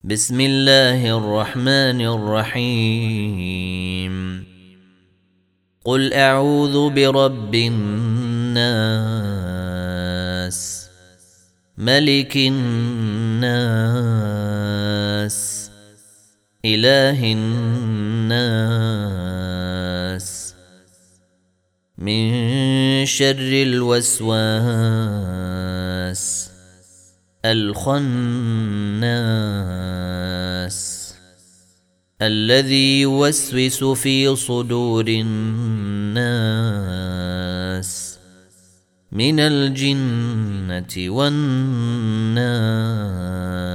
بسم الله الرحمن الرحيم قل أعوذ برب الناس ملك الناس إله الناس من شر الوسواس الخناس الذي يوسوس في صدور الناس من الجنة والناس.